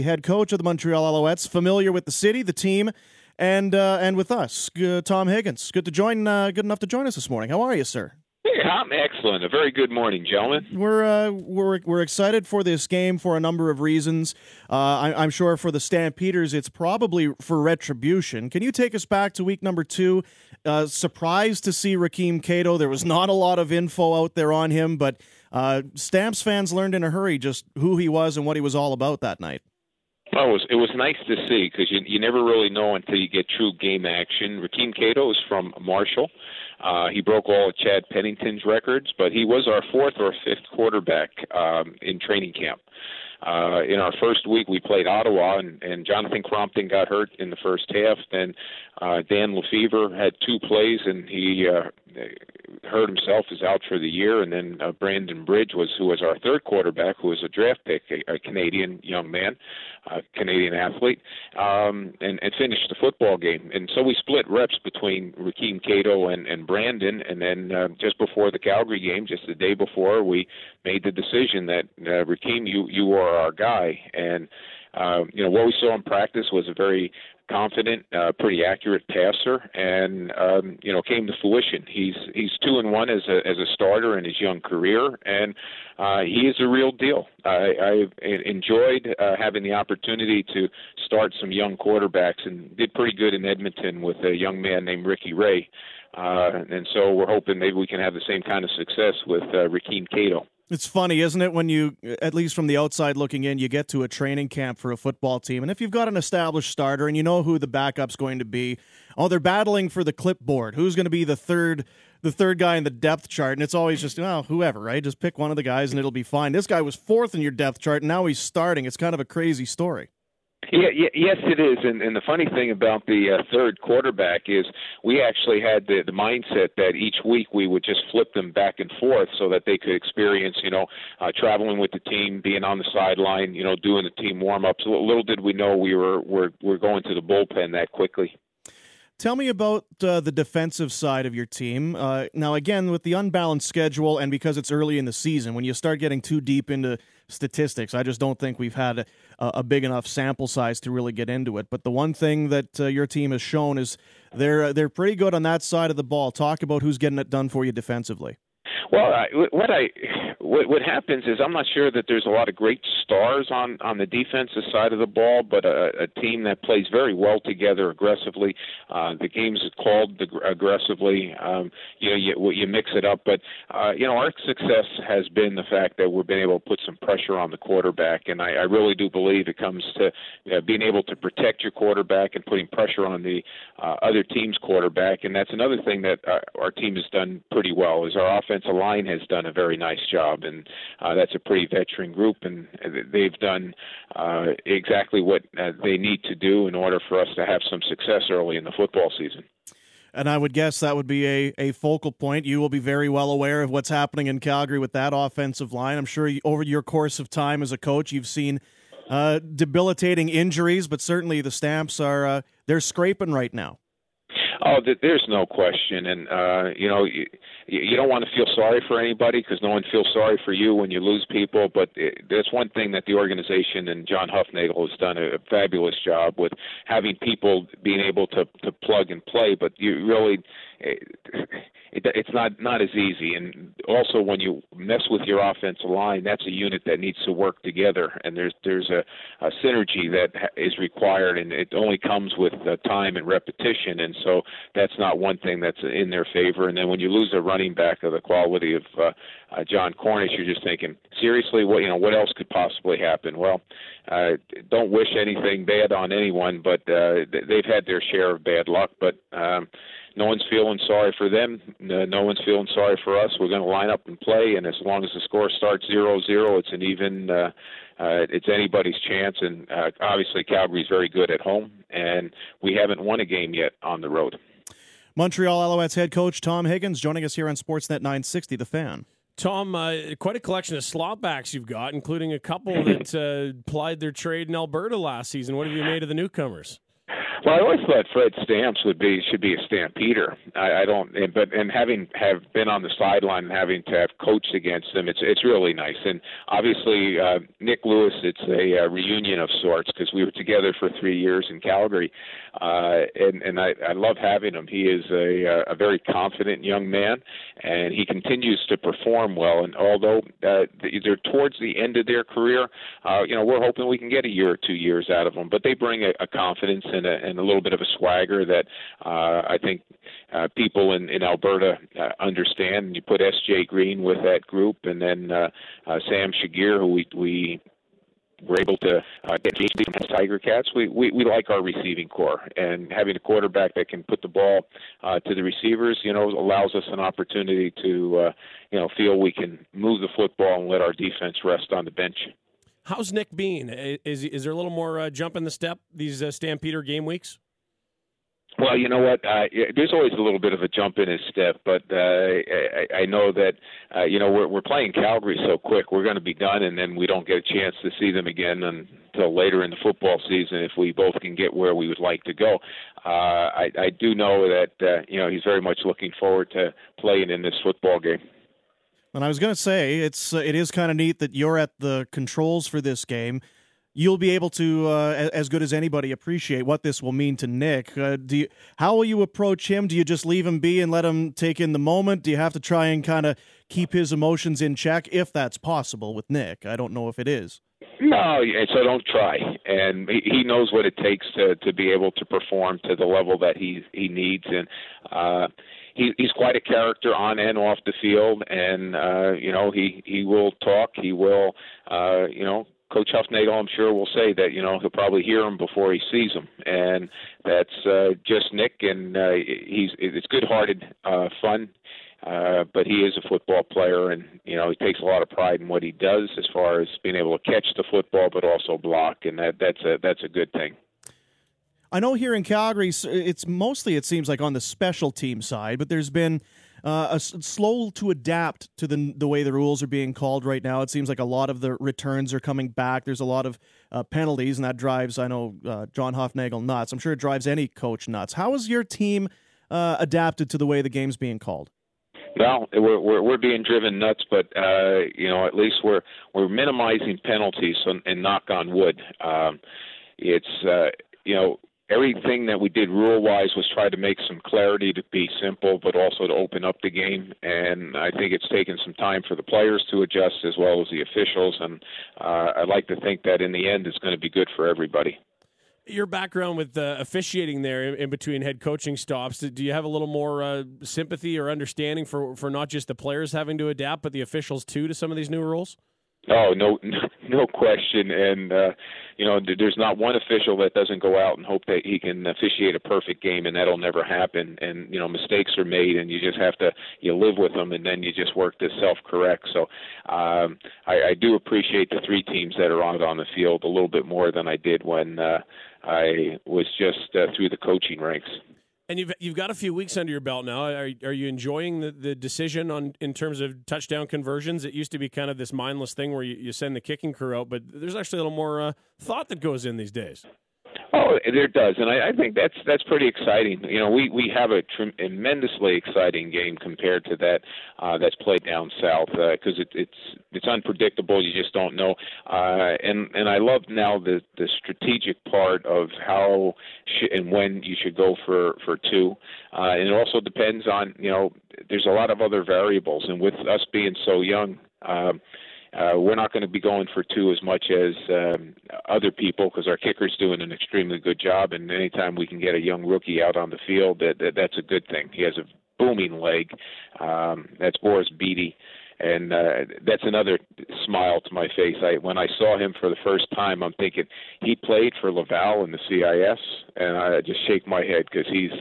Head coach of the Montreal Alouettes, familiar with the city, the team, and with us, Tom Higgins. Good enough to join us this morning. How are you, sir? Hey, I'm excellent. A very good morning, gentlemen. We're excited for this game for a number of reasons. I'm sure for the Stampeders, it's probably for retribution. Can you take us back to week number 2? Surprised to see Rakeem Cato. There was not a lot of info out there on him, but Stamps fans learned in a hurry just who he was and what he was all about that night. Oh, it was nice to see because you never really know until you get true game action. Rakeem Cato is from Marshall. He broke all of Chad Pennington's records, but he was our 4th or 5th quarterback in training camp. In our first week, we played Ottawa, and Jonathan Crompton got hurt in the first half. Then Dan Lefevre had 2 plays, and he hurt himself, is out for the year. And then Brandon Bridge who was our 3rd quarterback, who was a draft pick, a Canadian young man, Canadian athlete, and finished the football game. And so we split reps between Rakeem Cato and Brandon. And then just before the Calgary game, just the day before, we made the decision that Rakeem, you are our guy. And what we saw in practice was a very confident, pretty accurate passer, and came to fruition. He's 2-1 as a starter in his young career, and he is a real deal. I've enjoyed having the opportunity to start some young quarterbacks, and did pretty good in Edmonton with a young man named Ricky Ray, and so we're hoping maybe we can have the same kind of success with Rakeem Cato. It's funny, isn't it, when you, at least from the outside looking in, you get to a training camp for a football team, and if you've got an established starter and you know who the backup's going to be, they're battling for the clipboard. Who's going to be the third guy in the depth chart? And it's always just, whoever, right? Just pick one of the guys and it'll be fine. This guy was 4th in your depth chart, and now he's starting. It's kind of a crazy story. Yeah, yes, it is. And the funny thing about the 3rd quarterback is we actually had the mindset that each week we would just flip them back and forth so that they could experience, traveling with the team, being on the sideline, doing the team warm-ups. Little did we know we're going to the bullpen that quickly. Tell me about the defensive side of your team. Now, again, with the unbalanced schedule and because it's early in the season, when you start getting too deep into statistics, I just don't think we've had a big enough sample size to really get into it. But the one thing that your team has shown is they're pretty good on that side of the ball. Talk about who's getting it done for you defensively. Well, what happens is I'm not sure that there's a lot of great stars on the defensive side of the ball, but a team that plays very well together aggressively. The games are called aggressively. You mix it up, but our success has been the fact that we've been able to put some pressure on the quarterback, and I really do believe it comes to being able to protect your quarterback and putting pressure on the other team's quarterback, and that's another thing that our team has done pretty well. Is our offensive line has done a very nice job, and that's a pretty veteran group, and they've done exactly what they need to do in order for us to have some success early in the football season. And I would guess that would be a focal point. You will be very well aware of what's happening in Calgary with that offensive line. I'm sure over your course of time as a coach, you've seen debilitating injuries, but certainly the Stamps are they're scraping right now. Oh, there's no question, and you don't want to feel sorry for anybody because no one feels sorry for you when you lose people. But that's one thing that the organization and John Huffnagel has done a fabulous job with having people being able to plug and play. But you really, it's not as easy. And also, when you mess with your offensive line, that's a unit that needs to work together, and there's a synergy that is required, and it only comes with time and repetition. And so that's not one thing that's in their favor. And then when you lose a running back of the quality of John Cornish, you're just thinking, seriously, what else could possibly happen? Well, don't wish anything bad on anyone, but they've had their share of bad luck. But no one's feeling sorry for them. No one's feeling sorry for us. We're going to line up and play, and as long as the score starts 0-0, it's an even. It's anybody's chance, and obviously Calgary's very good at home, and we haven't won a game yet on the road. Montreal Alouettes head coach Tom Higgins joining us here on Sportsnet 960, The Fan. Tom, quite a collection of slotbacks you've got, including a couple that plied their trade in Alberta last season. What have you made of the newcomers? Well, I always thought Fred Stamps should be a Stampeder. I don't, but having been on the sideline and having to have coached against him, it's really nice. And obviously, Nick Lewis, it's a reunion of sorts because we were together for 3 years in Calgary, and I love having him. He is a very confident young man, and he continues to perform well. And although they're towards the end of their career, we're hoping we can get a year or 2 years out of them. But they bring a confidence and a little bit of a swagger that I think people in Alberta understand. And you put S.J. Green with that group, and then Sam Shagir, who we were able to get from Tiger Cats. We like our receiving core, and having a quarterback that can put the ball to the receivers, allows us an opportunity to, feel we can move the football and let our defense rest on the bench. How's Nick being? Is there a little more jump in the step these Stampeder game weeks? Well, you know what? There's always a little bit of a jump in his step, but I know that we're playing Calgary so quick. We're going to be done, and then we don't get a chance to see them again until later in the football season if we both can get where we would like to go. I do know that he's very much looking forward to playing in this football game. And I was going to say, it is kind of neat that you're at the controls for this game. You'll be able to, as good as anybody, appreciate what this will mean to Nick. How will you approach him? Do you just leave him be and let him take in the moment? Do you have to try and kind of keep his emotions in check, if that's possible with Nick? I don't know if it is. No, so don't try. And he knows what it takes to be able to perform to the level that he needs. And he's quite a character on and off the field. And, he will talk. He will, Coach Huffnagel, I'm sure, will say that, he'll probably hear him before he sees him. And that's just Nick, and it's good-hearted fun. But he is a football player, and, he takes a lot of pride in what he does as far as being able to catch the football but also block, and that's a good thing. I know here in Calgary, it's mostly, it seems like, on the special team side, but there's been slow to adapt to the way the rules are being called right now. It seems like a lot of the returns are coming back. There's a lot of penalties, and that drives, I know, John Huffnagel nuts. I'm sure it drives any coach nuts. How has your team adapted to the way the game's being called? Well, we're being driven nuts, but at least we're minimizing penalties and knock on wood. Everything that we did rule-wise was try to make some clarity, to be simple, but also to open up the game. And I think it's taken some time for the players to adjust as well as the officials. And I'd like to think that in the end it's going to be good for everybody. Your background with officiating there in between head coaching stops, do you have a little more sympathy or understanding for not just the players having to adapt, but the officials too to some of these new rules? Oh, no question. And, there's not one official that doesn't go out and hope that he can officiate a perfect game, and that'll never happen. And, mistakes are made, and you just have to, live with them, and then you just work to self-correct. So I do appreciate the three teams that are on the field a little bit more than I did when I was just through the coaching ranks. And you've got a few weeks under your belt now. Are you enjoying the decision in terms of touchdown conversions? It used to be kind of this mindless thing where you send the kicking crew out, but there's actually a little more thought that goes in these days. Oh, there does, and I think that's pretty exciting. We have a tremendously exciting game compared to that that's played down south because it's unpredictable. You just don't know, and I love now the strategic part of how and when you should go for two, and it also depends on there's a lot of other variables, and with us being so young. We're not going to be going for two as much as other people because our kicker's doing an extremely good job, and anytime we can get a young rookie out on the field, that's a good thing. He has a booming leg. That's Boris Beatty, and that's another smile to my face. When I saw him for the first time, I'm thinking he played for Laval in the CIS, and I just shake my head because he's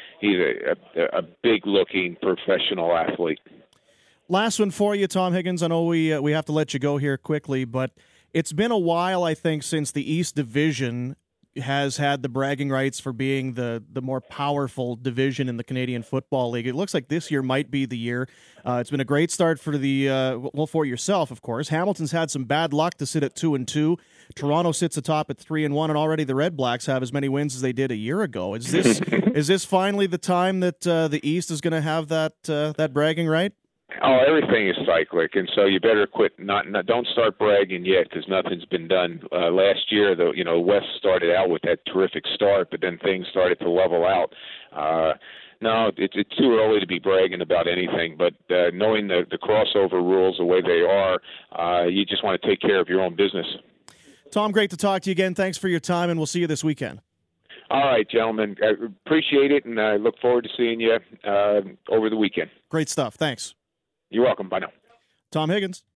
a big-looking professional athlete. Last one for you, Tom Higgins. I know we have to let you go here quickly, but it's been a while, I think, since the East Division has had the bragging rights for being the more powerful division in the Canadian Football League. It looks like this year might be the year. It's been a great start for for yourself, of course. Hamilton's had some bad luck to sit at 2-2. Toronto sits atop at 3-1, and already the Red Blacks have as many wins as they did a year ago. Is this finally the time that the East is going to have that bragging right? Oh, everything is cyclic, and so you better quit. Don't start bragging yet, because nothing's been done. Last year, the West started out with that terrific start, but then things started to level out. No, it's too early to be bragging about anything. But knowing the crossover rules the way they are, you just want to take care of your own business. Tom, great to talk to you again. Thanks for your time, and we'll see you this weekend. All right, gentlemen. I appreciate it, and I look forward to seeing you over the weekend. Great stuff. Thanks. You're welcome. Bye now. Tom Higgins.